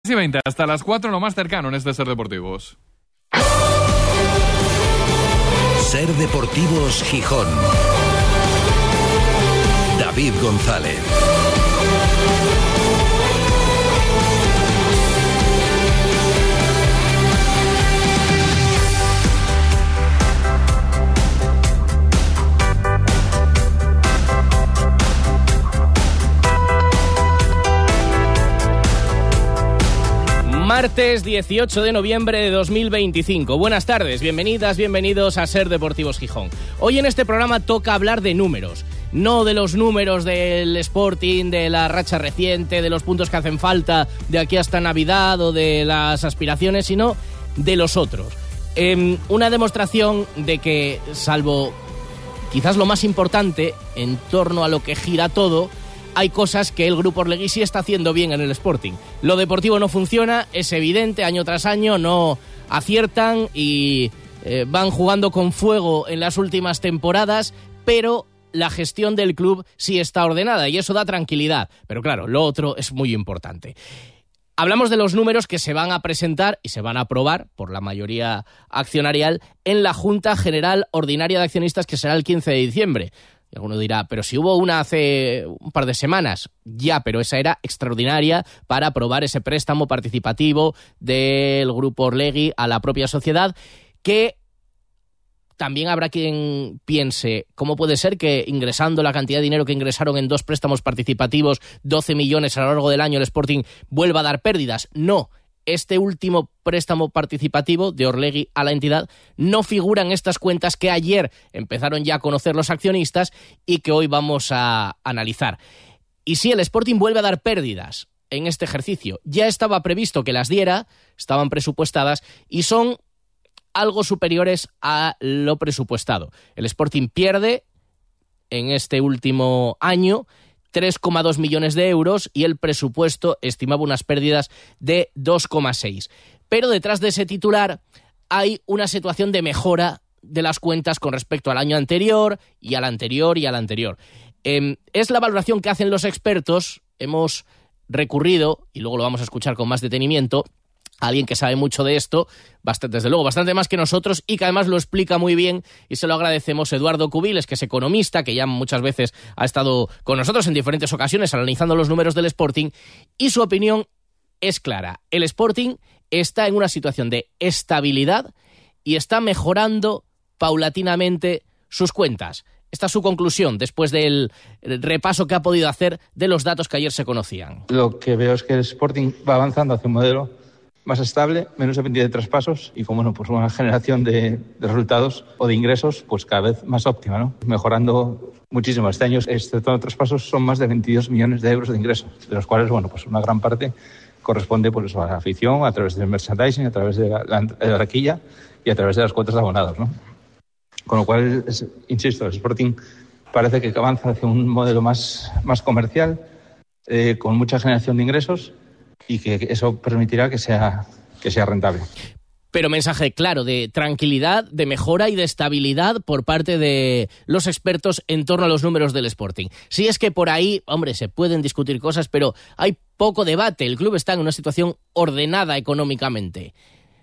y 20 hasta las 4, lo más cercano en este Ser Deportivos. Ser Deportivos Gijón. David González. Martes 18 de noviembre de 2025. Buenas tardes, bienvenidas, bienvenidos a Ser Deportivos Gijón. Hoy en este programa toca hablar de números. No de los números del Sporting, de la racha reciente, de los puntos que hacen falta de aquí hasta Navidad o de las aspiraciones, sino de los otros. Una demostración de que, salvo quizás lo más importante, en torno a lo que gira todo, hay cosas que el grupo orlegui sí está haciendo bien en el Sporting. Lo deportivo no funciona, es evidente, año tras año no aciertan y van jugando con fuego en las últimas temporadas, pero la gestión del club sí está ordenada y eso da tranquilidad. Pero claro, lo otro es muy importante. Hablamos de los números que se van a presentar y se van a aprobar por la mayoría accionarial en la Junta General Ordinaria de Accionistas, que será el 15 de diciembre. Y alguno dirá, pero si hubo una hace un par de semanas. Ya, pero esa era extraordinaria para aprobar ese préstamo participativo del grupo Orlegui a la propia sociedad, que también habrá quien piense, ¿cómo puede ser que ingresando la cantidad de dinero que ingresaron en 2 préstamos participativos, 12 millones a lo largo del año, el Sporting vuelva a dar pérdidas? No. Este último préstamo participativo de Orlegui a la entidad no figura en estas cuentas que ayer empezaron ya a conocer los accionistas y que hoy vamos a analizar. Y si el Sporting vuelve a dar pérdidas en este ejercicio, ya estaba previsto que las diera, estaban presupuestadas y son algo superiores a lo presupuestado. El Sporting pierde en este último año 3,2 millones de euros y el presupuesto estimaba unas pérdidas de 2,6. Pero detrás de ese titular hay una situación de mejora de las cuentas con respecto al año anterior y al anterior y al anterior. Es la valoración que hacen los expertos. Hemos recurrido, y luego lo vamos a escuchar con más detenimiento, a alguien que sabe mucho de esto, desde luego bastante más que nosotros y que además lo explica muy bien y se lo agradecemos. Eduardo Cubiles, que es economista, que ya muchas veces ha estado con nosotros en diferentes ocasiones analizando los números del Sporting, y su opinión es clara. El Sporting está en una situación de estabilidad y está mejorando paulatinamente sus cuentas. Esta es su conclusión después del repaso que ha podido hacer de los datos que ayer se conocían. Lo que veo es que el Sporting va avanzando hacia un modelo más estable, menos dependiente de traspasos y con pues una generación de resultados o de ingresos pues cada vez más óptima, ¿no? Mejorando muchísimo. Este año, excepto traspasos, son más de 22 millones de euros de ingresos, de los cuales pues una gran parte corresponde pues a la afición, a través del merchandising, a través de la taquilla y a través de las cuotas de abonados, ¿no? Con lo cual, insisto, el Sporting parece que avanza hacia un modelo más comercial, con mucha generación de ingresos, y que eso permitirá que sea rentable. Pero mensaje claro de tranquilidad, de mejora y de estabilidad por parte de los expertos en torno a los números del Sporting. Si es que por ahí, hombre, se pueden discutir cosas, pero hay poco debate. El club está en una situación ordenada económicamente.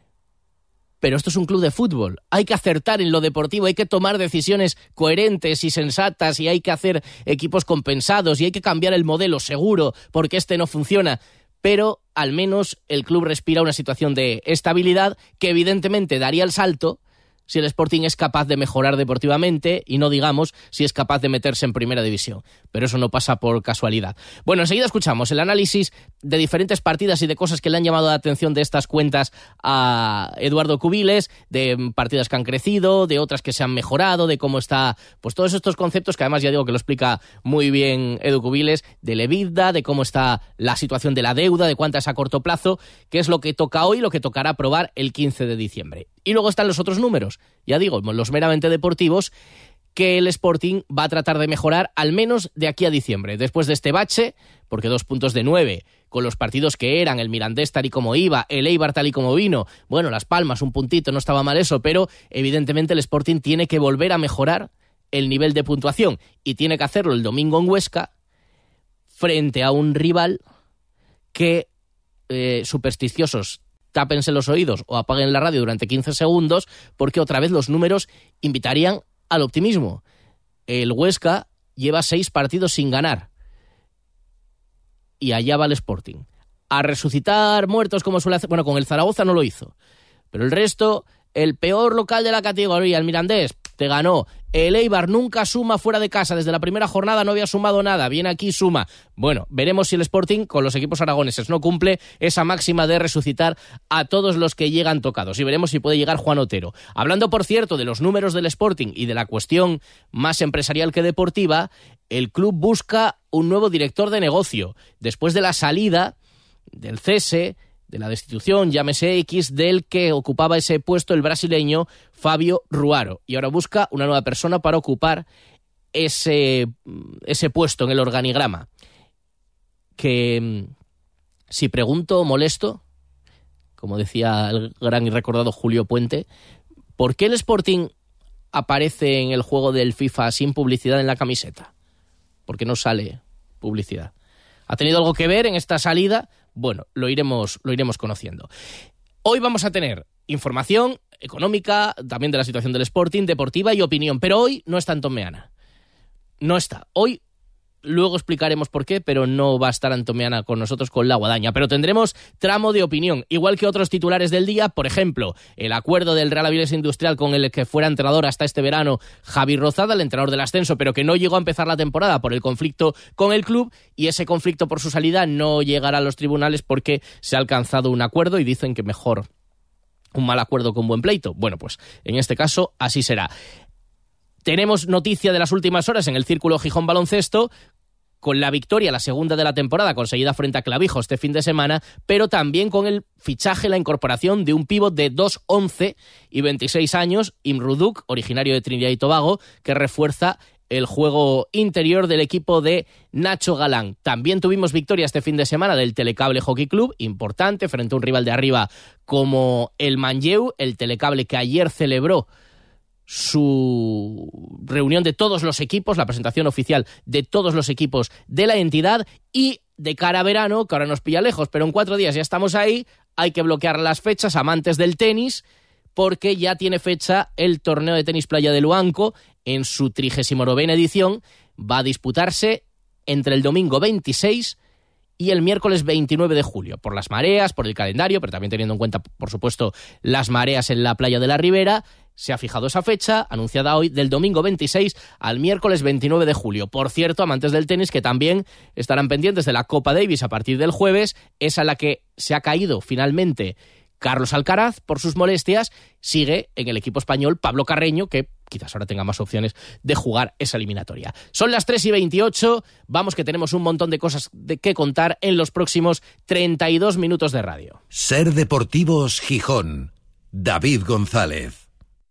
Pero esto es un club de fútbol. Hay que acertar en lo deportivo, hay que tomar decisiones coherentes y sensatas y hay que hacer equipos compensados y hay que cambiar el modelo seguro porque este no funciona. Pero al menos el club respira una situación de estabilidad que evidentemente daría el salto si el Sporting es capaz de mejorar deportivamente y no digamos si es capaz de meterse en primera división. Pero eso no pasa por casualidad. Bueno, enseguida escuchamos el análisis de diferentes partidas y de cosas que le han llamado la atención de estas cuentas a Eduardo Cubiles, de partidas que han crecido, de otras que se han mejorado, de cómo está, pues todos estos conceptos que además ya digo que lo explica muy bien Edu Cubiles, del EBITDA, de cómo está la situación de la deuda, de cuánta es a corto plazo, que es lo que toca hoy, lo que tocará aprobar el 15 de diciembre. Y luego están los otros números, ya digo, los meramente deportivos, que el Sporting va a tratar de mejorar al menos de aquí a diciembre. Después de este bache, porque 2 puntos de 9, con los partidos que eran, el Mirandés tal y como iba, el Eibar tal y como vino, bueno, Las Palmas, un puntito, no estaba mal eso, pero evidentemente el Sporting tiene que volver a mejorar el nivel de puntuación y tiene que hacerlo el domingo en Huesca frente a un rival que supersticiosos, tápense los oídos o apaguen la radio durante 15 segundos, porque otra vez los números invitarían al optimismo. El Huesca lleva 6 partidos sin ganar. Y allá va el Sporting. A resucitar muertos como suele hacer. Bueno, con el Zaragoza no lo hizo. Pero el resto, el peor local de la categoría, el Mirandés, te ganó. El Eibar nunca suma fuera de casa. Desde la primera jornada no había sumado nada. Viene aquí, suma. Bueno, veremos si el Sporting con los equipos aragoneses no cumple esa máxima de resucitar a todos los que llegan tocados. Y veremos si puede llegar Juan Otero. Hablando, por cierto, de los números del Sporting y de la cuestión más empresarial que deportiva, el club busca un nuevo director de negocio. Después de la salida, del cese, de la destitución, llámese X, del que ocupaba ese puesto el brasileño Fabio Ruaro. Y ahora busca una nueva persona para ocupar ese puesto en el organigrama. Que, si pregunto, molesto, como decía el gran y recordado Julio Puente, ¿por qué el Sporting aparece en el juego del FIFA sin publicidad en la camiseta? ¿Por qué no sale publicidad? ¿Ha tenido algo que ver en esta salida? Bueno, lo iremos conociendo. Hoy vamos a tener información económica, también de la situación del Sporting, deportiva y opinión. Pero hoy no está Antón Meana. No está. Hoy, luego explicaremos por qué, pero no va a estar Antón Meana con nosotros con la guadaña. Pero tendremos tramo de opinión, igual que otros titulares del día. Por ejemplo, el acuerdo del Real Avilés Industrial con el que fuera entrenador hasta este verano Javi Rozada, el entrenador del ascenso, pero que no llegó a empezar la temporada por el conflicto con el club, y ese conflicto por su salida no llegará a los tribunales porque se ha alcanzado un acuerdo y dicen que mejor un mal acuerdo que un buen pleito. Bueno, pues en este caso así será. Tenemos noticia de las últimas horas en el Círculo Gijón Baloncesto, con la victoria, la segunda de la temporada, conseguida frente a Clavijo este fin de semana, pero también con el fichaje, la incorporación de un pívot de 2'11 y 26 años, Imruduk, originario de Trinidad y Tobago, que refuerza el juego interior del equipo de Nacho Galán. También tuvimos victoria este fin de semana del Telecable Hockey Club, importante, frente a un rival de arriba como el Manlleu, el Telecable que ayer celebró su reunión de todos los equipos, la presentación oficial de todos los equipos de la entidad, y de cara a verano, que ahora nos pilla lejos, pero en 4 días ya estamos ahí, hay que bloquear las fechas, amantes del tenis, porque ya tiene fecha el torneo de tenis playa de Luanco en su 39ª edición. Va a disputarse entre el domingo 26 y el miércoles 29 de julio, por las mareas, por el calendario, pero también teniendo en cuenta, por supuesto, las mareas en la playa de la Ribera. Se ha fijado esa fecha, anunciada hoy, del domingo 26 al miércoles 29 de julio. Por cierto, amantes del tenis, que también estarán pendientes de la Copa Davis a partir del jueves, esa en la que se ha caído finalmente Carlos Alcaraz por sus molestias. Sigue en el equipo español Pablo Carreño, que quizás ahora tenga más opciones de jugar esa eliminatoria. Son las 3:28, vamos que tenemos un montón de cosas de que contar en los próximos 32 minutos de radio. Ser Deportivos Gijón, David González.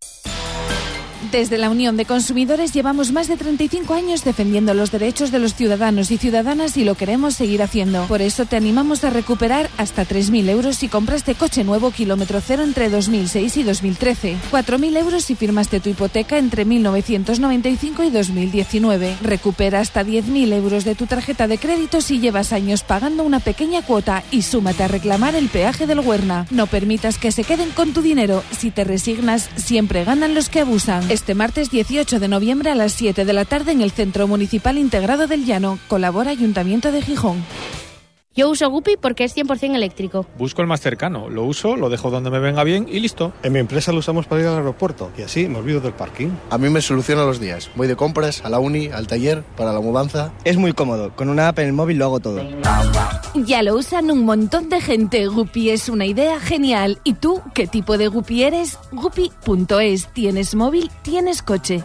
Desde la Unión de Consumidores llevamos más de 35 años defendiendo los derechos de los ciudadanos y ciudadanas, y lo queremos seguir haciendo. Por eso te animamos a recuperar hasta 3.000 euros si compraste coche nuevo kilómetro cero entre 2006 y 2013. 4.000 euros si firmaste tu hipoteca entre 1995 y 2019. Recupera hasta 10.000 euros de tu tarjeta de crédito si llevas años pagando una pequeña cuota, y súmate a reclamar el peaje del Huerna. No permitas que se queden con tu dinero. Si te resignas, siempre ganan los que abusan. Este martes 18 de noviembre a las 7 de la tarde en el Centro Municipal Integrado del Llano. Colabora Ayuntamiento de Gijón. Yo uso Guppy porque es 100% eléctrico. Busco el más cercano, lo uso, lo dejo donde me venga bien y listo. En mi empresa lo usamos para ir al aeropuerto y así me olvido del parking. A mí me soluciona los días. Voy de compras, a la uni, al taller, para la mudanza. Es muy cómodo, con una app en el móvil lo hago todo. Ya lo usan un montón de gente. Guppy es una idea genial. ¿Y tú qué tipo de Guppy eres? Guppy.es. ¿Tienes móvil? ¿Tienes coche?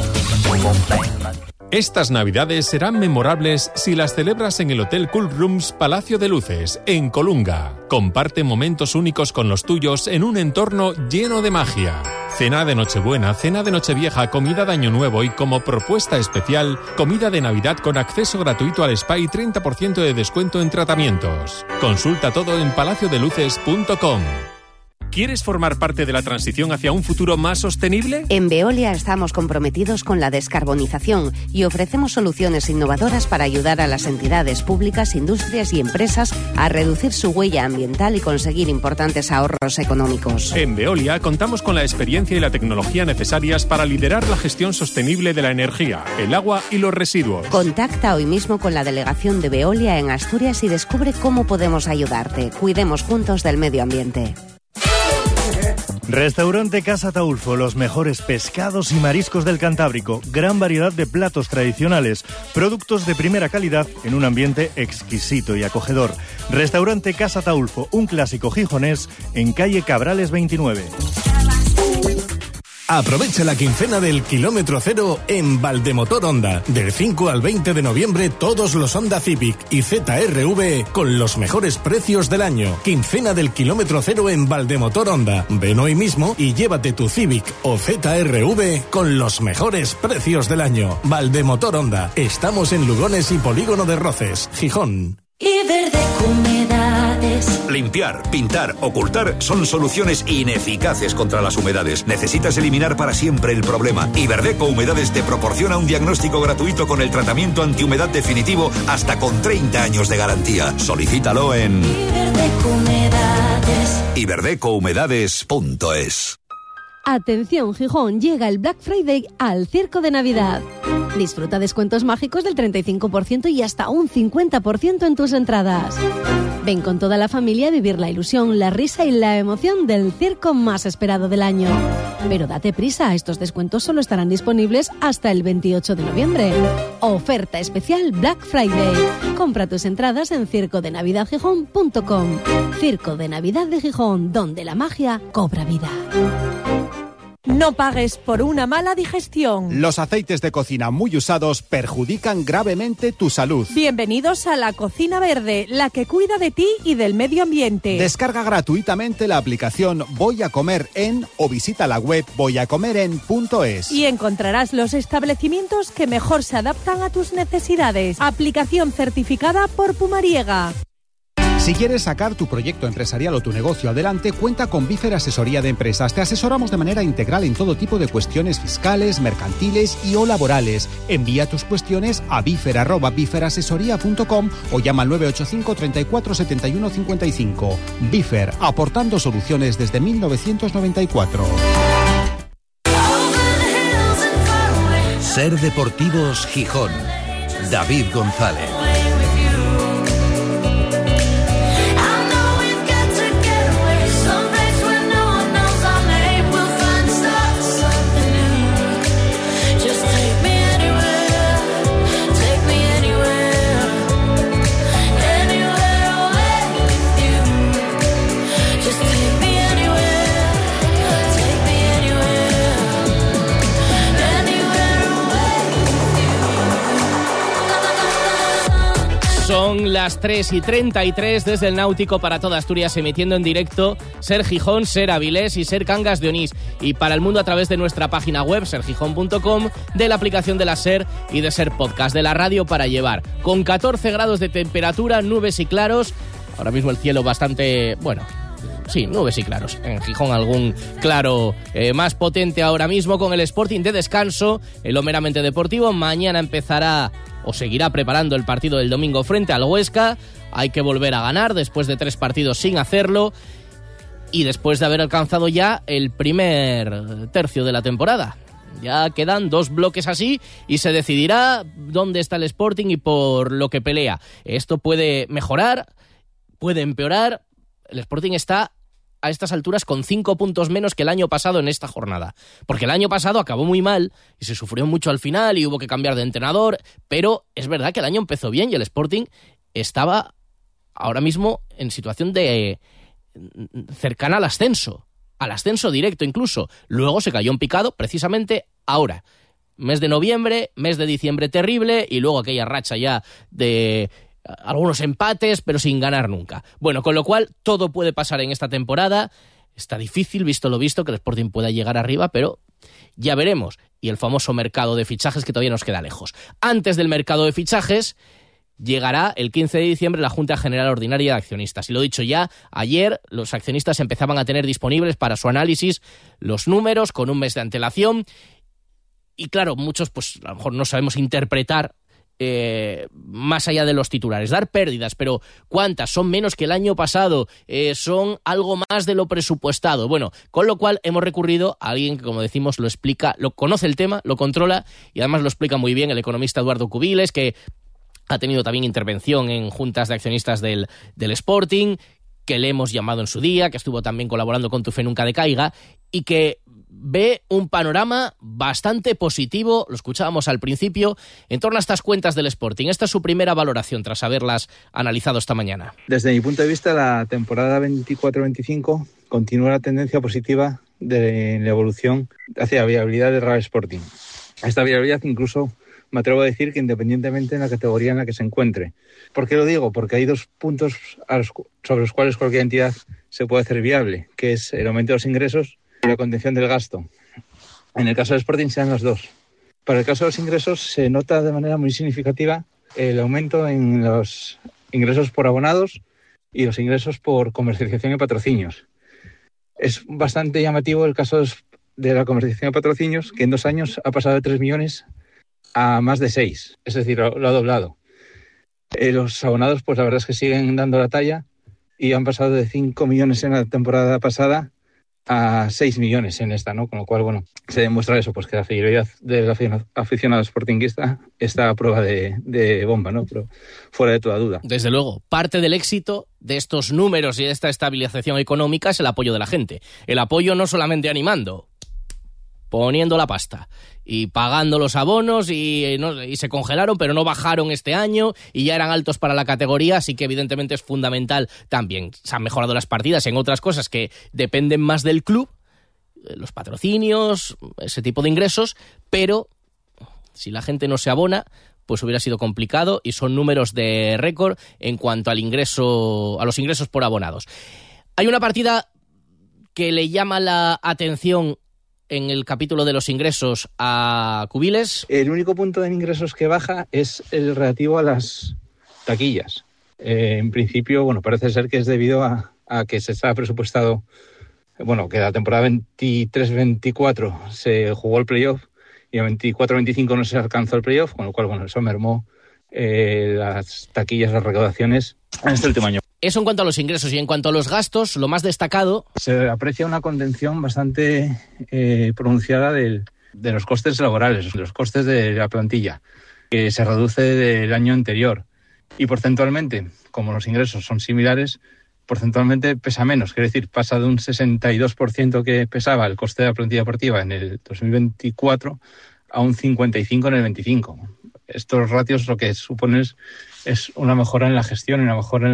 Estas Navidades serán memorables si las celebras en el Hotel Cool Rooms Palacio de Luces, en Colunga. Comparte momentos únicos con los tuyos en un entorno lleno de magia. Cena de Nochebuena, cena de Nochevieja, comida de Año Nuevo y, como propuesta especial, comida de Navidad con acceso gratuito al spa y 30% de descuento en tratamientos. Consulta todo en palaciodeluces.com. ¿Quieres formar parte de la transición hacia un futuro más sostenible? En Veolia estamos comprometidos con la descarbonización y ofrecemos soluciones innovadoras para ayudar a las entidades públicas, industrias y empresas a reducir su huella ambiental y conseguir importantes ahorros económicos. En Veolia contamos con la experiencia y la tecnología necesarias para liderar la gestión sostenible de la energía, el agua y los residuos. Contacta hoy mismo con la delegación de Veolia en Asturias y descubre cómo podemos ayudarte. Cuidemos juntos del medio ambiente. Restaurante Casa Taulfo, los mejores pescados y mariscos del Cantábrico, gran variedad de platos tradicionales, productos de primera calidad en un ambiente exquisito y acogedor. Restaurante Casa Taulfo, un clásico gijonés en calle Cabrales 29. Aprovecha la quincena del kilómetro cero en Valdemotor Honda. Del 5 al 20 de noviembre todos los Honda Civic y ZR-V con los mejores precios del año. Quincena del kilómetro cero en Valdemotor Honda. Ven hoy mismo y llévate tu Civic o ZR-V con los mejores precios del año. Valdemotor Honda. Estamos en Lugones y Polígono de Roces, Gijón. Iberdeco Humedades. Limpiar, pintar, ocultar son soluciones ineficaces contra las humedades. Necesitas eliminar para siempre el problema. Iberdeco Humedades te proporciona un diagnóstico gratuito con el tratamiento antihumedad definitivo hasta con 30 años de garantía. Solicítalo en Iberdeco Humedades. iberdecohumedades.es. Atención Gijón, llega el Black Friday al Circo de Navidad. Disfruta descuentos mágicos del 35% y hasta un 50% en tus entradas. Ven con toda la familia a vivir la ilusión, la risa y la emoción del circo más esperado del año. Pero date prisa, estos descuentos solo estarán disponibles hasta el 28 de noviembre. Oferta especial Black Friday. Compra tus entradas en circodenavidadgijón.com. Circo de Navidad de Gijón, donde la magia cobra vida. No pagues por una mala digestión. Los aceites de cocina muy usados perjudican gravemente tu salud. Bienvenidos a la Cocina Verde, la que cuida de ti y del medio ambiente. Descarga gratuitamente la aplicación Voy a Comer En o visita la web voyacomeren.es. Y encontrarás los establecimientos que mejor se adaptan a tus necesidades. Aplicación certificada por Pumariega. Si quieres sacar tu proyecto empresarial o tu negocio adelante, cuenta con Bifer Asesoría de Empresas. Te asesoramos de manera integral en todo tipo de cuestiones fiscales, mercantiles y o laborales. Envía tus cuestiones a bifer@biferasesoría.com o llama al 985 34 71 55. Bifer, aportando soluciones desde 1994. Ser Deportivos Gijón. David González. Son las 3:33 desde el Náutico para toda Asturias, emitiendo en directo Ser Gijón, Ser Avilés y Ser Cangas de Onís. Y para el mundo a través de nuestra página web, sergijón.com, de la aplicación de la Ser y de Ser Podcast, de la radio para llevar. Con 14 grados de temperatura, nubes y claros. Ahora mismo el cielo bastante, bueno, sí, nubes y claros. En Gijón algún claro más potente ahora mismo, con el Sporting de descanso, en lo meramente deportivo. Mañana empezará o seguirá preparando el partido del domingo frente al Huesca. Hay que volver a ganar después de 3 partidos sin hacerlo y después de haber alcanzado ya el primer tercio de la temporada. Ya quedan 2 bloques así y se decidirá dónde está el Sporting y por lo que pelea. Esto puede mejorar, puede empeorar. El Sporting está a estas alturas con 5 puntos menos que el año pasado en esta jornada. Porque el año pasado acabó muy mal y se sufrió mucho al final y hubo que cambiar de entrenador, pero es verdad que el año empezó bien y el Sporting estaba ahora mismo en situación de cercana al ascenso directo incluso. Luego se cayó en picado precisamente ahora. Mes de noviembre, mes de diciembre terrible y luego aquella racha ya de algunos empates, pero sin ganar nunca. Bueno, con lo cual todo puede pasar en esta temporada. Está difícil, visto lo visto, que el Sporting pueda llegar arriba, pero ya veremos. Y el famoso mercado de fichajes que todavía nos queda lejos. Antes del mercado de fichajes, llegará el 15 de diciembre la Junta General Ordinaria de Accionistas. Y lo dicho ya, ayer los accionistas empezaban a tener disponibles para su análisis los números con un mes de antelación. Y claro, muchos pues a lo mejor no sabemos interpretar más allá de los titulares, dar pérdidas, pero ¿cuántas? ¿Son menos que el año pasado? ¿Son algo más de lo presupuestado? Bueno, con lo cual hemos recurrido a alguien que, como decimos, lo explica, lo conoce el tema, lo controla y además lo explica muy bien, el economista Eduardo Cubiles, que ha tenido también intervención en juntas de accionistas del Sporting, que le hemos llamado en su día, que estuvo también colaborando con Tu Fe Nunca Decaiga y que ve un panorama bastante positivo, lo escuchábamos al principio, en torno a estas cuentas del Sporting. Esta es su primera valoración tras haberlas analizado esta mañana. Desde mi punto de vista, la temporada 24-25 continúa la tendencia positiva de la evolución hacia la viabilidad del Real Sporting. Esta viabilidad incluso me atrevo a decir que independientemente de la categoría en la que se encuentre. ¿Por qué lo digo? Porque hay dos puntos sobre los cuales cualquier entidad se puede hacer viable, que es el aumento de los ingresos y la contención del gasto. En el caso del Sporting se dan los dos. Para el caso de los ingresos se nota de manera muy significativa el aumento en los ingresos por abonados y los ingresos por comercialización y patrocinios. Es bastante llamativo el caso de la comercialización de patrocinios, que en 2 años ha pasado de 3 millones a más de 6, es decir, lo ha doblado. Los abonados, pues la verdad es que siguen dando la talla y han pasado de 5 millones en la temporada pasada a 6 millones en esta, ¿no? Con lo cual, bueno, se demuestra eso, pues que la fidelidad del aficionado sportinguista está a prueba de bomba, ¿no? Pero fuera de toda duda. Desde luego, parte del éxito de estos números y de esta estabilización económica es el apoyo de la gente. El apoyo no solamente animando, poniendo la pasta y pagando los abonos y se congelaron, pero no bajaron este año y ya eran altos para la categoría, así que evidentemente es fundamental también. Se han mejorado las partidas en otras cosas que dependen más del club, los patrocinios, ese tipo de ingresos, pero si la gente no se abona, pues hubiera sido complicado y son números de récord en cuanto al ingreso, a los ingresos por abonados. Hay una partida que le llama la atención en el capítulo de los ingresos a Cubiles. El único punto de ingresos que baja es el relativo a las taquillas. En principio, bueno, parece ser que es debido a que se está presupuestado, bueno, que la temporada 23-24 se jugó el playoff y en 24-25 no se alcanzó el playoff, con lo cual, bueno, eso mermó las taquillas, las recaudaciones en este último año. Eso en cuanto a los ingresos. Y en cuanto a los gastos, lo más destacado... Se aprecia una contención bastante pronunciada de los costes laborales, de los costes de la plantilla, que se reduce del año anterior. Y porcentualmente, como los ingresos son similares, porcentualmente pesa menos. Quiere decir, pasa de un 62% que pesaba el coste de la plantilla deportiva en el 2024 a un 55% en el 25%. Estos ratios lo que suponen es una mejora en la gestión y una mejora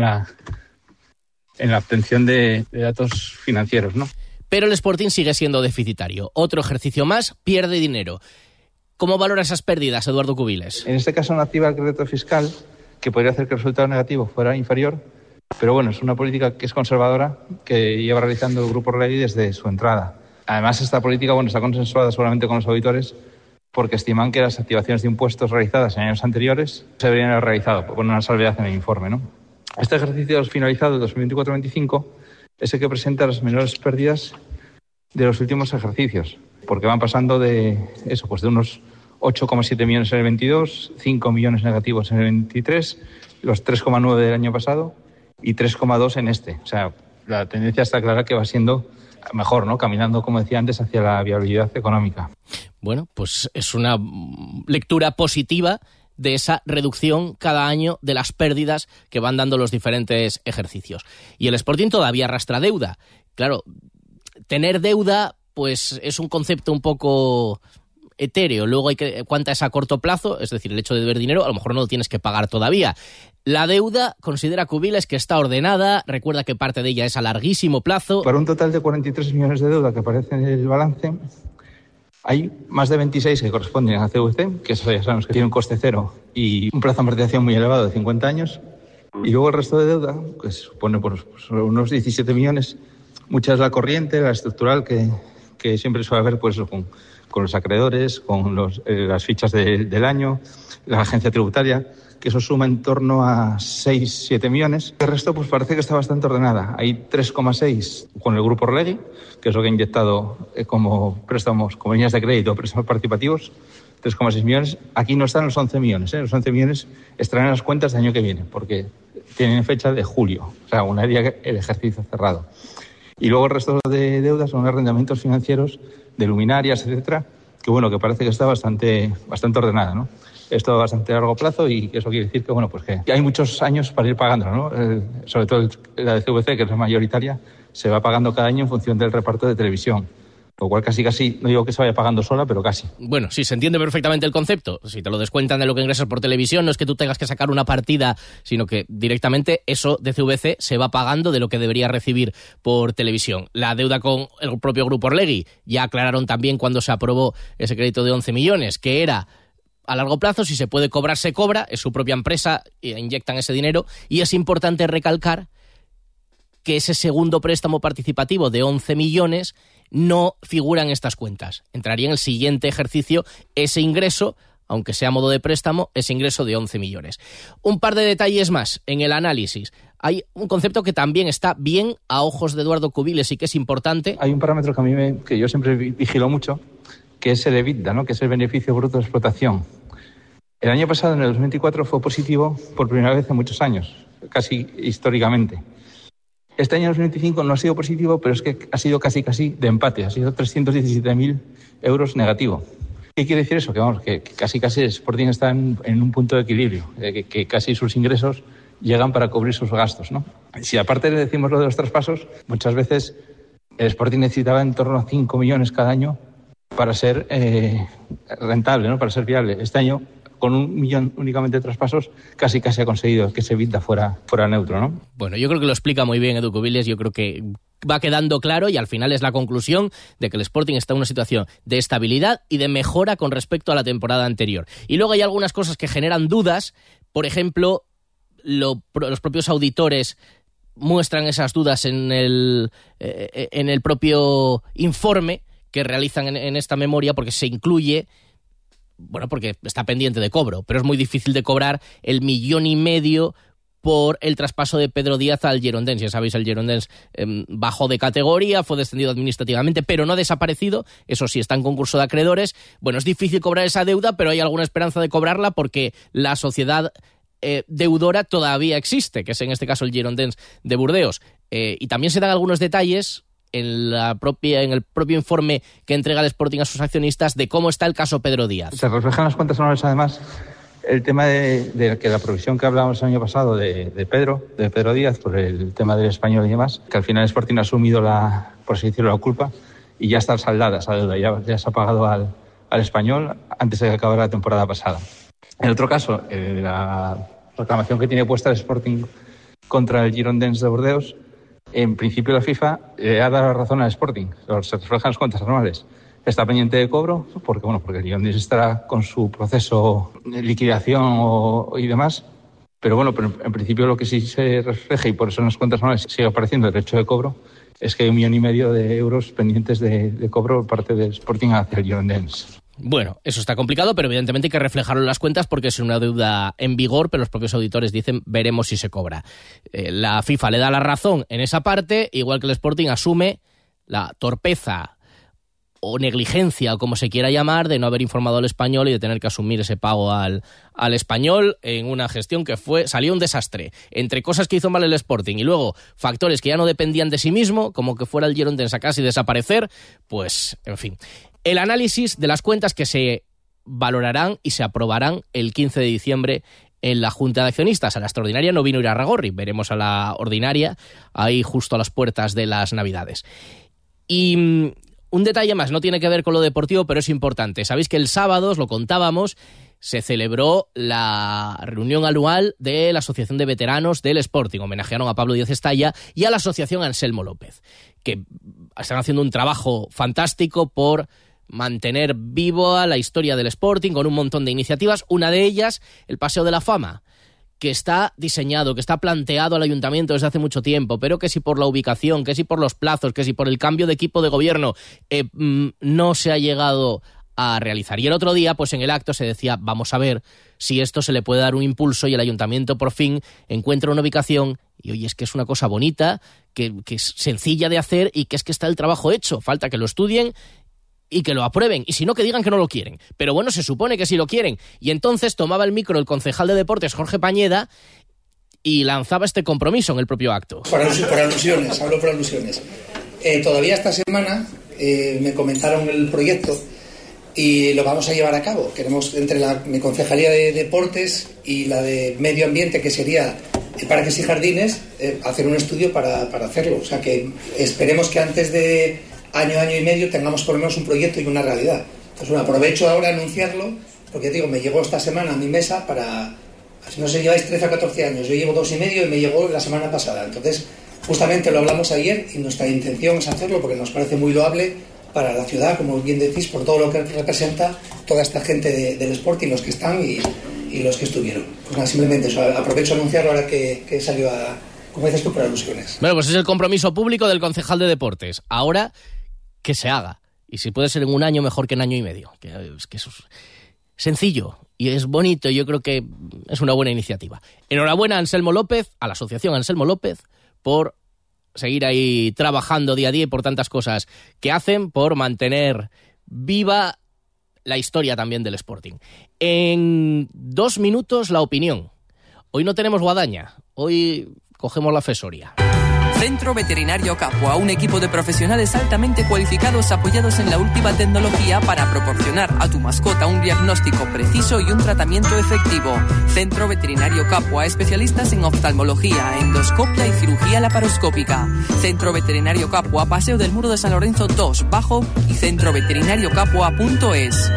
en la obtención de datos financieros, ¿no? Pero el Sporting sigue siendo deficitario. Otro ejercicio más, pierde dinero. ¿Cómo valora esas pérdidas, Eduardo Cubiles? En este caso no activa el crédito fiscal, que podría hacer que el resultado negativo fuera inferior, pero bueno, es una política que es conservadora, que lleva realizando el Grupo Orlegui desde su entrada. Además, esta política, bueno, está consensuada solamente con los auditores, porque estiman que las activaciones de impuestos realizadas en años anteriores se deberían haber realizado, por poner una salvedad en el informe, ¿no? Este ejercicio finalizado de 2024-25 es el que presenta las menores pérdidas de los últimos ejercicios, porque van pasando de eso, pues de unos 8,7 millones en el 22, 5 millones negativos en el 23, los 3,9 del año pasado y 3,2 en este. O sea, la tendencia está clara que va siendo mejor, ¿no? Caminando, como decía antes, hacia la viabilidad económica. Bueno, pues es una lectura positiva de esa reducción cada año de las pérdidas que van dando los diferentes ejercicios. Y el Sporting todavía arrastra deuda. Claro, tener deuda pues es un concepto un poco etéreo. Luego hay que cuánta es a corto plazo, es decir, el hecho de deber dinero, a lo mejor no lo tienes que pagar todavía. La deuda, considera Cubiles que está ordenada, recuerda que parte de ella es a larguísimo plazo. Para un total de 43 millones de deuda que aparece en el balance, hay más de 26 que corresponden a CVC, que eso ya sabemos que tiene un coste cero y un plazo de amortización muy elevado de 50 años. Y luego el resto de deuda, que supone pues unos 17 millones, mucha es la corriente, la estructural, que que siempre suele haber pues con los acreedores, con las fichas del año, la agencia tributaria, que eso suma en torno a 6-7 millones. El resto pues parece que está bastante ordenada. Hay 3,6 con el grupo Orlegui, que es lo que ha inyectado como préstamos, como líneas de crédito, préstamos participativos, 3,6 millones. Aquí no están los 11 millones. Los 11 millones estarán en las cuentas del año que viene, porque tienen fecha de julio, o sea, una día el ejercicio cerrado. Y luego el resto de deudas son arrendamientos financieros de luminarias, etcétera, que bueno, que parece que está bastante ordenada, ¿no? Esto a bastante largo plazo y eso quiere decir que bueno, pues que hay muchos años para ir pagando, ¿no? Sobre todo la de CVC, que es la mayoritaria, se va pagando cada año en función del reparto de televisión. Lo cual casi, no digo que se vaya pagando sola, pero casi. Bueno, sí, se entiende perfectamente el concepto. Si te lo descuentan de lo que ingresas por televisión, no es que tú tengas que sacar una partida, sino que directamente eso de CVC se va pagando de lo que debería recibir por televisión. La deuda con el propio Grupo Orlegui, ya aclararon también cuando se aprobó ese crédito de 11 millones, que era a largo plazo, si se puede cobrar, se cobra, es su propia empresa, inyectan ese dinero, y es importante recalcar que ese segundo préstamo participativo de 11 millones no figura en estas cuentas. Entraría en el siguiente ejercicio ese ingreso, aunque sea a modo de préstamo, ese ingreso de 11 millones. Un par de detalles más en el análisis. Hay un concepto que también está bien a ojos de Eduardo Cubiles y que es importante. Hay un parámetro que yo siempre vigilo mucho, que es el EBITDA, ¿no? Que es el beneficio bruto de explotación. El año pasado, en el 2024, fue positivo por primera vez en muchos años, casi históricamente. Este año 2025 no ha sido positivo, pero es que ha sido casi de empate, ha sido 317.000 euros negativo. ¿Qué quiere decir eso? Que casi el Sporting está en un punto de equilibrio, que casi sus ingresos llegan para cubrir sus gastos, ¿no? Si aparte le decimos lo de los traspasos, muchas veces el Sporting necesitaba en torno a 5 millones cada año para ser rentable, ¿no? Para ser viable. Este año, con 1 millón únicamente de traspasos, casi ha conseguido que ese EBITDA fuera neutro, ¿no? Bueno, yo creo que lo explica muy bien Edu Cubiles, yo creo que va quedando claro y al final es la conclusión de que el Sporting está en una situación de estabilidad y de mejora con respecto a la temporada anterior. Y luego hay algunas cosas que generan dudas, por ejemplo, los propios auditores muestran esas dudas en el propio informe que realizan en esta memoria, porque se incluye, bueno, porque está pendiente de cobro, pero es muy difícil de cobrar el 1,5 millones por el traspaso de Pedro Díaz al Girondins. Ya sabéis, el Girondins bajó de categoría, fue descendido administrativamente, pero no ha desaparecido. Eso sí, está en concurso de acreedores. Bueno, es difícil cobrar esa deuda, pero hay alguna esperanza de cobrarla porque la sociedad deudora todavía existe, que es en este caso el Girondins de Burdeos. Y también se dan algunos detalles en el propio informe que entrega el Sporting a sus accionistas de cómo está el caso Pedro Díaz. Se refleja en las cuentas anuales, además, el tema de que la provisión que hablábamos el año pasado de Pedro Díaz, por el tema del Español y demás, que al final el Sporting ha asumido por así decirlo, la culpa, y ya está saldada esa deuda, ya se ha pagado al Español antes de que acabara la temporada pasada. En otro caso, de la reclamación que tiene puesta el Sporting contra el Girondins de Burdeos, en principio la FIFA ha dado la razón al Sporting, se reflejan las cuentas anuales. Está pendiente de cobro porque el Girondins estará con su proceso de liquidación y demás, pero en principio lo que sí se refleja, y por eso en las cuentas anuales sigue apareciendo el derecho de cobro, es que hay 1,5 millones de euros pendientes de cobro por parte del Sporting hacia el Girondins. Bueno, eso está complicado, pero evidentemente hay que reflejarlo en las cuentas porque es una deuda en vigor, pero los propios auditores dicen veremos si se cobra. La FIFA le da la razón en esa parte, igual que el Sporting asume la torpeza o negligencia, o como se quiera llamar, de no haber informado al Español y de tener que asumir ese pago al Español en una gestión que salió un desastre. Entre cosas que hizo mal el Sporting y luego factores que ya no dependían de sí mismo, como que fuera el Girondins a casi desaparecer, pues, en fin. El análisis de las cuentas que se valorarán y se aprobarán el 15 de diciembre en la Junta de Accionistas. A la extraordinaria no vino Irarragorri, veremos a la ordinaria ahí justo a las puertas de las Navidades. Y un detalle más, no tiene que ver con lo deportivo, pero es importante. Sabéis que el sábado, os lo contábamos, se celebró la reunión anual de la Asociación de Veteranos del Sporting. Homenajearon a Pablo Díaz Estalla y a la Asociación Anselmo López, que están haciendo un trabajo fantástico por mantener viva la historia del Sporting con un montón de iniciativas. Una de ellas, el Paseo de la Fama, que está diseñado, que está planteado al ayuntamiento desde hace mucho tiempo, pero que si por la ubicación, que si por los plazos, que si por el cambio de equipo de gobierno no se ha llegado a realizar. Y el otro día, pues en el acto se decía, vamos a ver si esto se le puede dar un impulso y el ayuntamiento por fin encuentra una ubicación y oye, es que es una cosa bonita, que es sencilla de hacer y que es que está el trabajo hecho. Falta que lo estudien y que lo aprueben, y si no, que digan que no lo quieren. Pero bueno, se supone que sí lo quieren. Y entonces tomaba el micro el concejal de deportes, Jorge Pañeda, y lanzaba este compromiso en el propio acto. Por alusiones, hablo por alusiones. Todavía esta semana me comentaron el proyecto y lo vamos a llevar a cabo. Queremos, entre mi concejalía de deportes y la de medio ambiente, que sería parques y jardines, hacer un estudio para hacerlo. O sea que esperemos que antes de año y medio tengamos por lo menos un proyecto y una realidad. Entonces, bueno, aprovecho ahora a anunciarlo, porque te digo, me llegó esta semana a mi mesa para, si no sé, lleváis 13 o 14 años, yo llevo 2 y medio y me llegó la semana pasada. Entonces, justamente lo hablamos ayer y nuestra intención es hacerlo porque nos parece muy loable para la ciudad, como bien decís, por todo lo que representa toda esta gente del Sporting, los que están y los que estuvieron. Pues nada, simplemente eso, aprovecho a anunciarlo ahora que salió como dices tú, por alusiones. Bueno, pues es el compromiso público del concejal de deportes. Ahora, que se haga. Y si puede ser en un año, mejor que en año y medio. Que eso es sencillo y es bonito. Yo creo que es una buena iniciativa. Enhorabuena a Anselmo López, a la asociación Anselmo López, por seguir ahí trabajando día a día y por tantas cosas que hacen por mantener viva la historia también del Sporting. En 2 minutos, la opinión. Hoy no tenemos guadaña. Hoy cogemos la fesoria. Centro Veterinario Capua, un equipo de profesionales altamente cualificados apoyados en la última tecnología para proporcionar a tu mascota un diagnóstico preciso y un tratamiento efectivo. Centro Veterinario Capua, especialistas en oftalmología, endoscopia y cirugía laparoscópica. Centro Veterinario Capua, Paseo del Muro de San Lorenzo 2, Bajo, y centroveterinariocapua.es.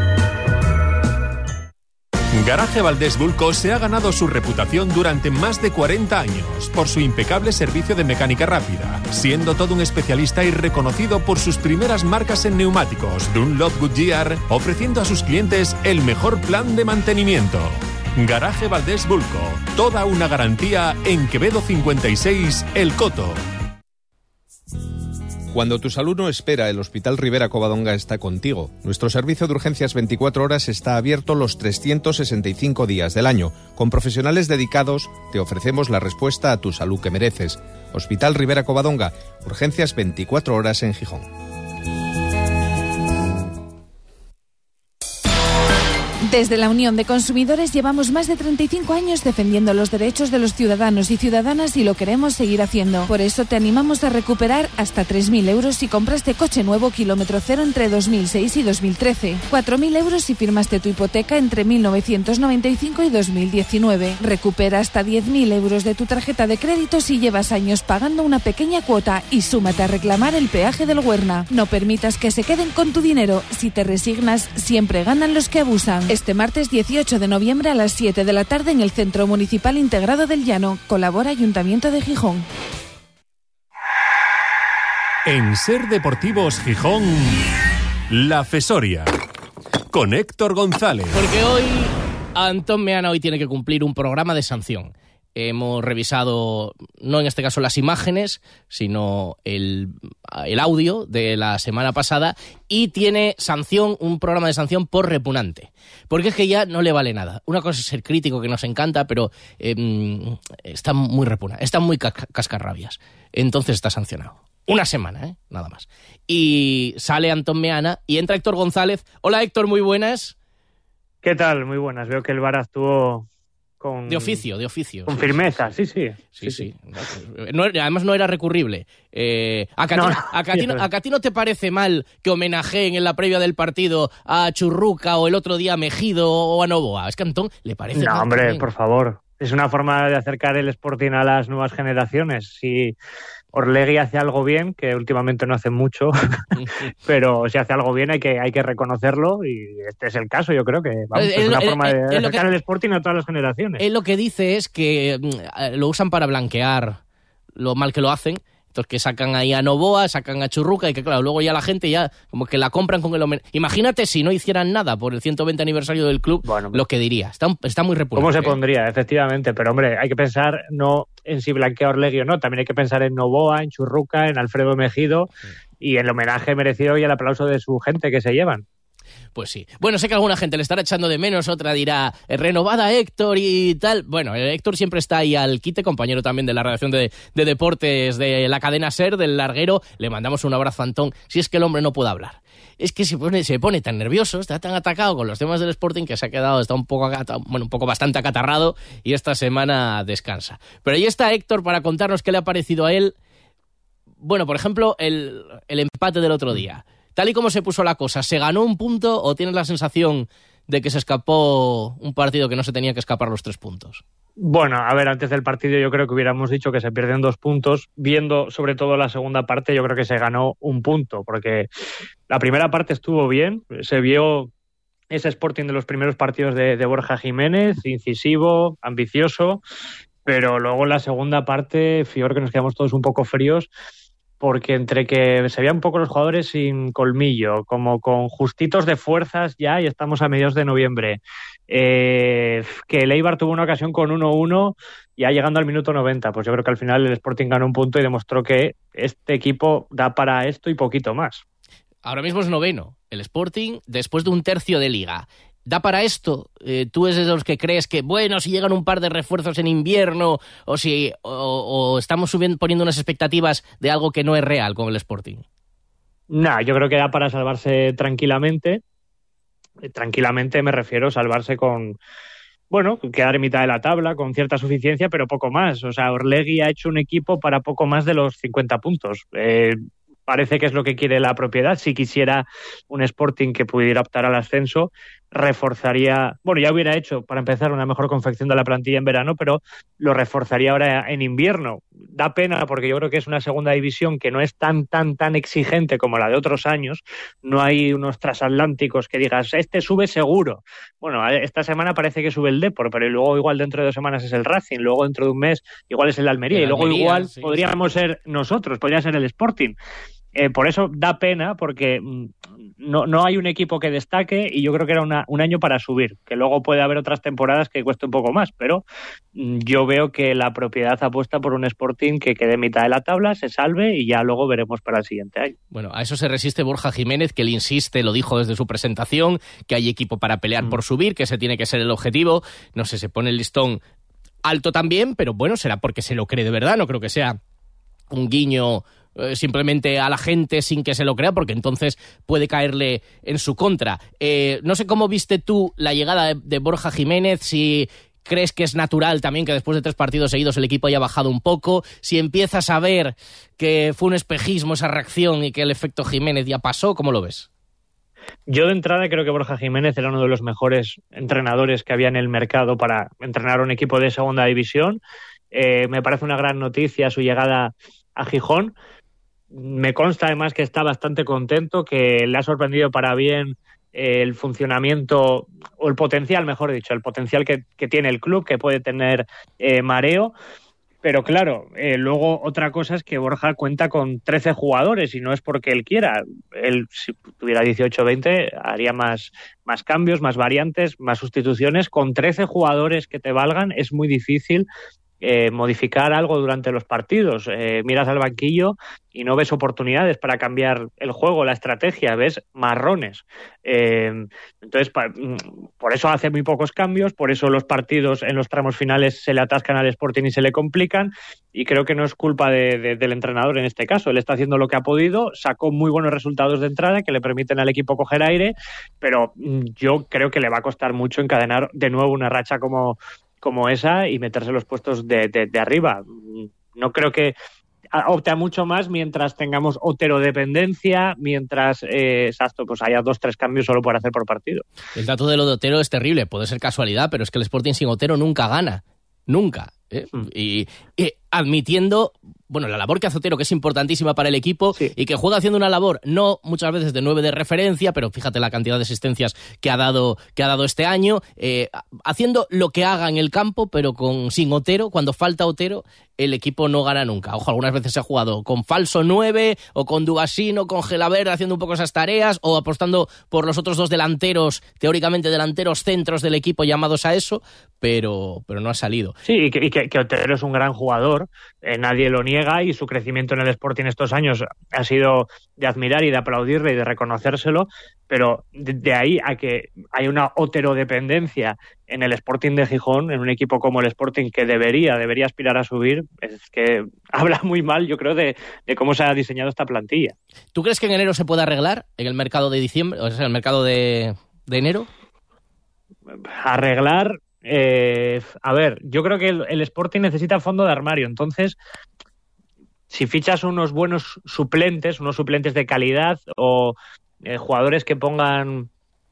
Garaje Valdés Bulco se ha ganado su reputación durante más de 40 años por su impecable servicio de mecánica rápida, siendo todo un especialista y reconocido por sus primeras marcas en neumáticos, Dunlop, Goodyear, ofreciendo a sus clientes el mejor plan de mantenimiento. Garaje Valdés Bulco, toda una garantía en Quevedo 56, El Coto. Cuando tu salud no espera, el Hospital Rivera Covadonga está contigo. Nuestro servicio de urgencias 24 horas está abierto los 365 días del año. Con profesionales dedicados, te ofrecemos la respuesta a tu salud que mereces. Hospital Rivera Covadonga, urgencias 24 horas en Gijón. Desde la Unión de Consumidores llevamos más de 35 años defendiendo los derechos de los ciudadanos y ciudadanas y lo queremos seguir haciendo. Por eso te animamos a recuperar hasta 3.000 euros si compraste coche nuevo kilómetro cero entre 2006 y 2013. 4.000 euros si firmaste tu hipoteca entre 1995 y 2019. Recupera hasta 10.000 euros de tu tarjeta de crédito si llevas años pagando una pequeña cuota y súmate a reclamar el peaje del Huerna. No permitas que se queden con tu dinero. Si te resignas, siempre ganan los que abusan. Este martes 18 de noviembre a las 7 de la tarde en el Centro Municipal Integrado del Llano. Colabora Ayuntamiento de Gijón. En Ser Deportivos Gijón, La Fesoria, con Héctor González. Porque hoy Antón Meana tiene que cumplir un programa de sanción. Hemos revisado, no en este caso las imágenes, sino el audio de la semana pasada y tiene sanción, un programa de sanción por repugnante. Porque es que ya no le vale nada. Una cosa es ser crítico, que nos encanta, pero está muy repugnante, está muy cascarrabias. Entonces está sancionado. Una semana, nada más. Y sale Antón Meana y entra Héctor González. Hola Héctor, muy buenas. ¿Qué tal? Muy buenas. Veo que el VAR actuó de oficio. Con firmeza, sí. No, además no era recurrible. ¿A ti no te parece mal que homenajeen en la previa del partido a Churruca o el otro día a Mejido o a Novoa? Es que a Antón le parece mal. No, hombre, también. Por favor. Es una forma de acercar el Sporting a las nuevas generaciones. Si Orlegui hace algo bien, que últimamente no hace mucho, pero si hace algo bien hay que reconocerlo y este es el caso, yo creo que es una forma de acercar el Sporting a todas las generaciones. Él lo que dice es que lo usan para blanquear lo mal que lo hacen, Entonces que sacan ahí a Novoa, sacan a Churruca y que claro, luego ya la gente ya como que la compran con el homenaje. Imagínate si no hicieran nada por el 120 aniversario del club, bueno, lo que diría. Está muy repugnante. ¿Cómo se pondría? Efectivamente, pero hombre, hay que pensar no en si blanquea Orlegui o no, también hay que pensar en Novoa, en Churruca, en Alfredo Mejido y en el homenaje merecido y el aplauso de su gente que se llevan. Pues sí. Bueno, sé que alguna gente le estará echando de menos, otra dirá, renovada Héctor y tal. Bueno, Héctor siempre está ahí al quite, compañero también de la redacción de deportes de la cadena SER, del Larguero. Le mandamos un abrazo, Antón. Si es que el hombre no puede hablar. Es que se pone tan nervioso, está tan atacado con los temas del Sporting que se ha quedado, está un poco bastante acatarrado y esta semana descansa. Pero ahí está Héctor para contarnos qué le ha parecido a él. Bueno, por ejemplo, el empate del otro día. Tal y como se puso la cosa, ¿se ganó un punto o tienes la sensación de que se escapó un partido que no se tenía que escapar los 3 puntos? Bueno, a ver, antes del partido yo creo que hubiéramos dicho que se pierden 2 puntos. Viendo sobre todo la segunda parte, yo creo que se ganó 1 punto, porque la primera parte estuvo bien, se vio ese Sporting de los primeros partidos de Borja Jiménez, incisivo, ambicioso, pero luego en la segunda parte, yo creo que nos quedamos todos un poco fríos, porque entre que se veían un poco los jugadores sin colmillo, como con justitos de fuerzas ya, y estamos a mediados de noviembre, que el Eibar tuvo una ocasión con 1-1 ya llegando al minuto 90, pues yo creo que al final el Sporting ganó 1 punto y demostró que este equipo da para esto y poquito más. Ahora mismo es 9º, el Sporting después de 1/3 de liga. ¿Da para esto? ¿Tú eres de los que crees que, bueno, si llegan un par de refuerzos en invierno o estamos poniendo unas expectativas de algo que no es real con el Sporting? No, yo creo que da para salvarse tranquilamente. Tranquilamente me refiero a salvarse con, bueno, quedar en mitad de la tabla, con cierta suficiencia, pero poco más. O sea, Orlegui ha hecho un equipo para poco más de los 50 puntos. Parece que es lo que quiere la propiedad. Si quisiera un Sporting que pudiera optar al ascenso, reforzaría, bueno, ya hubiera hecho para empezar una mejor confección de la plantilla en verano, pero lo reforzaría ahora en invierno. Da pena porque yo creo que es una segunda división que no es tan exigente como la de otros años. No hay unos transatlánticos que digas, este sube seguro. Bueno, esta semana parece que sube el Depor, pero luego igual dentro de 2 semanas es el Racing, luego dentro de un mes igual es el Almería, y luego igual sí, podríamos ser nosotros, podría ser el Sporting. Por eso da pena, porque no hay un equipo que destaque y yo creo que era un año para subir, que luego puede haber otras temporadas que cueste un poco más, pero yo veo que la propiedad apuesta por un Sporting que quede en mitad de la tabla, se salve y ya luego veremos para el siguiente año. Bueno, a eso se resiste Borja Jiménez, que él insiste, lo dijo desde su presentación, que hay equipo para pelear por subir, que ese tiene que ser el objetivo. No sé, se pone el listón alto también, pero bueno, será porque se lo cree de verdad, no creo que sea un guiño simplemente a la gente sin que se lo crea, porque entonces puede caerle en su contra. No sé cómo viste tú la llegada de Borja Jiménez, si crees que es natural también que después de 3 partidos seguidos el equipo haya bajado un poco, si empiezas a ver que fue un espejismo esa reacción y que el efecto Jiménez ya pasó, ¿cómo lo ves? Yo de entrada creo que Borja Jiménez era uno de los mejores entrenadores que había en el mercado para entrenar a un equipo de segunda división. Me parece una gran noticia su llegada a Gijón. Me consta además que está bastante contento, que le ha sorprendido para bien el funcionamiento, o el potencial, mejor dicho, el potencial que tiene el club, que puede tener Mareo. Pero claro, luego otra cosa es que Borja cuenta con 13 jugadores y no es porque él quiera. Él, si tuviera 18 o 20, haría más cambios, más variantes, más sustituciones. Con 13 jugadores que te valgan es muy difícil modificar algo durante los partidos. Miras al banquillo y no ves oportunidades para cambiar el juego, la estrategia, ves marrones. Entonces, por eso hace muy pocos cambios, por eso los partidos en los tramos finales se le atascan al Sporting y se le complican, y creo que no es culpa del entrenador en este caso. Él está haciendo lo que ha podido, sacó muy buenos resultados de entrada que le permiten al equipo coger aire, pero yo creo que le va a costar mucho encadenar de nuevo una racha como esa y meterse en los puestos de arriba. No creo que opte a mucho más mientras tengamos Otero-dependencia, mientras pues haya 2-3 cambios solo por hacer por partido. El dato de lo de Otero es terrible, puede ser casualidad, pero es que el Sporting sin Otero nunca gana. Nunca. Y admitiendo, bueno, la labor que hace Otero, que es importantísima para el equipo, y que juega haciendo una labor, no muchas veces de 9 de referencia, pero fíjate la cantidad de asistencias que ha dado este año, haciendo lo que haga en el campo, pero sin Otero. Cuando falta Otero, el equipo no gana nunca. Ojo, algunas veces se ha jugado con falso 9, o con Dugasino, con Gelabert haciendo un poco esas tareas, o apostando por los otros 2 delanteros, teóricamente delanteros centros del equipo llamados a eso, pero no ha salido. Sí, y que Otero es un gran jugador, nadie lo niega, y su crecimiento en el Sporting estos años ha sido de admirar y de aplaudirle y de reconocérselo, pero de ahí a que hay una Otero-dependencia en el Sporting de Gijón, en un equipo como el Sporting que debería aspirar a subir, es que habla muy mal, yo creo, de cómo se ha diseñado esta plantilla. ¿Tú crees que en enero se puede arreglar en el mercado de diciembre, o sea, en el mercado de enero? Arreglar... a ver, yo creo que el Sporting necesita fondo de armario, entonces si fichas unos buenos suplentes, unos suplentes de calidad, o jugadores que pongan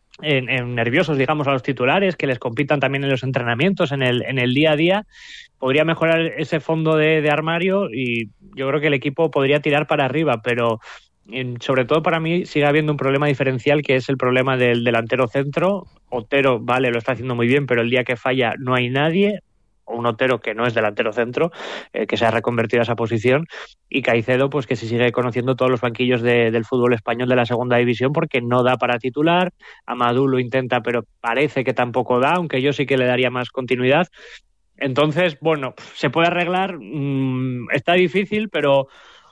en nerviosos, digamos, a los titulares, que les compitan también en los entrenamientos, en el día a día, podría mejorar ese fondo de armario, y yo creo que el equipo podría tirar para arriba, pero sobre todo para mí sigue habiendo un problema diferencial, que es el problema del delantero centro. Otero, vale, lo está haciendo muy bien, pero el día que falla no hay nadie, o un Otero que no es delantero centro, que se ha reconvertido a esa posición, y Caicedo, pues que se sigue conociendo todos los banquillos del fútbol español de la segunda división, porque no da para titular. Amadou lo intenta, pero parece que tampoco da, aunque yo sí que le daría más continuidad. Entonces, bueno, se puede arreglar, está difícil, pero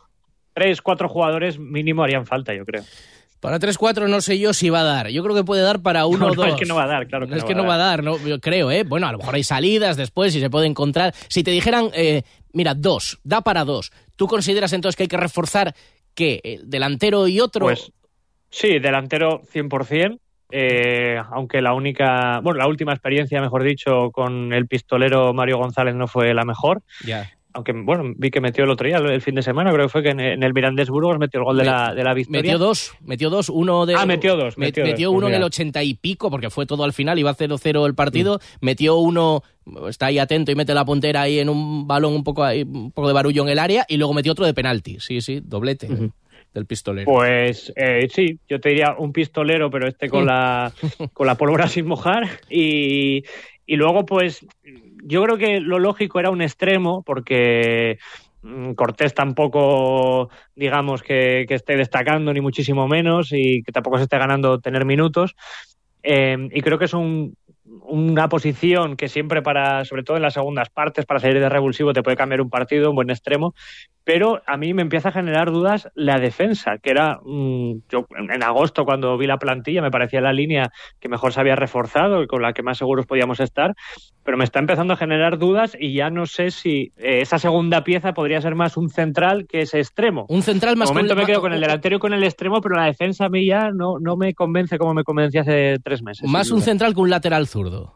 3-4 jugadores mínimo harían falta, yo creo. Para 3-4 no sé yo si va a dar. Yo creo que puede dar para 1 o 2. Es que no va a dar, claro que no. Es que no va a dar, no, yo creo, ¿eh? Bueno, a lo mejor hay salidas después y se puede encontrar. Si te dijeran, mira, 2, da para 2. ¿Tú consideras entonces que hay que reforzar qué? ¿Delantero y otro? Pues sí, delantero 100%. Aunque la última experiencia, mejor dicho, con el pistolero Mario González no fue la mejor. Ya. Aunque, bueno, vi que metió el otro día, el fin de semana, creo que fue que en el Mirandés Burgos metió el gol de la victoria. Metió dos, uno de... metió dos. Metió uno en el 80 y pico, porque fue todo al final, iba 0-0 el partido, metió uno, está ahí atento y mete la puntera ahí en un balón un poco de barullo en el área, y luego metió otro de penalti, sí, doblete. Del pistolero. Pues sí, yo te diría un pistolero, pero con la pólvora sin mojar, y luego pues yo creo que lo lógico era un extremo, porque Cortés tampoco, digamos, que esté destacando ni muchísimo menos, y que tampoco se esté ganando tener minutos, y creo que es una posición que siempre, sobre todo en las segundas partes, para salir de revulsivo te puede cambiar un partido, un buen extremo, pero a mí me empieza a generar dudas la defensa, que era, yo en agosto cuando vi la plantilla me parecía la línea que mejor se había reforzado y con la que más seguros podíamos estar, pero me está empezando a generar dudas, y ya no sé si esa segunda pieza podría ser más un central que ese extremo. Un central más... De momento me quedo con el delantero y con el extremo, pero la defensa a mí ya no me convence como me convencía hace 3 meses. Más un central que un lateral zurdo.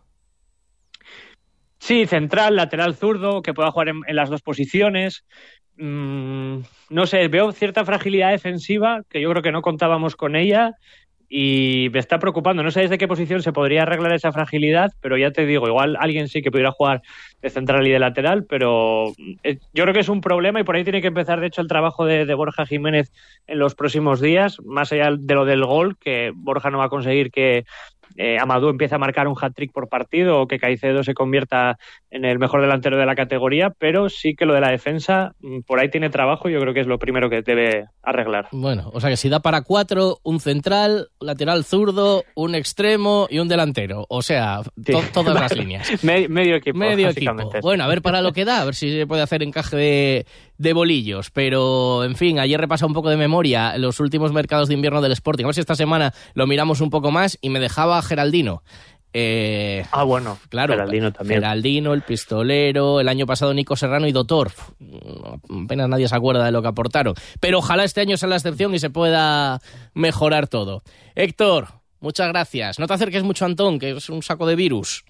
Sí, central, lateral zurdo, que pueda jugar en las dos posiciones. No sé, veo cierta fragilidad defensiva que yo creo que no contábamos con ella, y me está preocupando. No sé desde qué posición se podría arreglar esa fragilidad, pero ya te digo, igual alguien sí que pudiera jugar de central y de lateral, pero yo creo que es un problema, y por ahí tiene que empezar, de hecho, el trabajo de Borja Jiménez en los próximos días, más allá de lo del gol, que Borja no va a conseguir que Amadou empieza a marcar un hat-trick por partido, o que Caicedo se convierta en el mejor delantero de la categoría, pero sí que lo de la defensa, por ahí tiene trabajo, y yo creo que es lo primero que debe arreglar. Bueno, o sea que si da para 4, un central, lateral zurdo, un extremo y un delantero, o sea, todas las líneas. Medio equipo. Bueno, a ver para lo que da, a ver si se puede hacer encaje de bolillos, pero en fin, ayer repasaba un poco de memoria los últimos mercados de invierno del Sporting, a ver si esta semana lo miramos un poco más, y me dejaba Geraldino. Bueno, claro, Geraldino también. Geraldino, el pistolero, el año pasado Nico Serrano y Dotor. Apenas nadie se acuerda de lo que aportaron, pero ojalá este año sea la excepción y se pueda mejorar todo. Héctor, muchas gracias. No te acerques mucho a Antón, que es un saco de virus.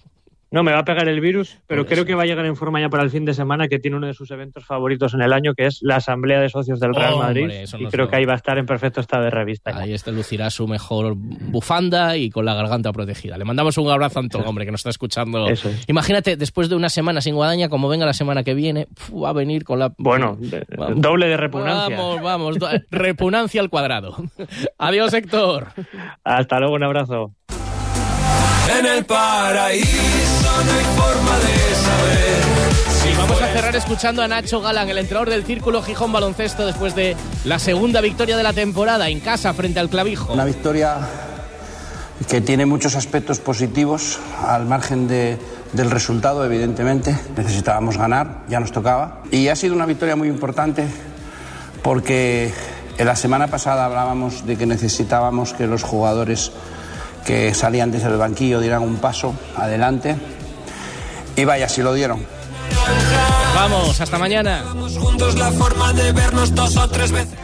No, me va a pegar el virus, pero Por creo eso. que va a llegar en forma ya para el fin de semana, que tiene uno de sus eventos favoritos en el año, que es la Asamblea de Socios del Real Hombre, Madrid. eso Y nos creo lo- que ahí va a estar en perfecto estado de revista. Ahí lucirá su mejor bufanda y con la garganta protegida. Le mandamos un abrazo a Antón, hombre, que nos está escuchando. Eso es. Imagínate, después de una semana sin Guadaña, como venga la semana que viene, va a venir con la... Bueno, doble de repugnancia. Vamos, repugnancia al cuadrado. Adiós, Héctor. Hasta luego, un abrazo. En el paraíso no hay forma de saber. Y vamos a cerrar escuchando a Nacho Galán, el entrenador del Círculo Gijón Baloncesto, después de la segunda victoria de la temporada en casa frente al Clavijo. Una victoria que tiene muchos aspectos positivos, al margen del resultado, evidentemente. Necesitábamos ganar, ya nos tocaba. Y ha sido una victoria muy importante porque en la semana pasada hablábamos de que necesitábamos que los jugadores que salían desde el banquillo dieran un paso adelante. Y vaya, si lo dieron. Vamos, hasta mañana. Juntos la forma de vernos 2 o 3 veces.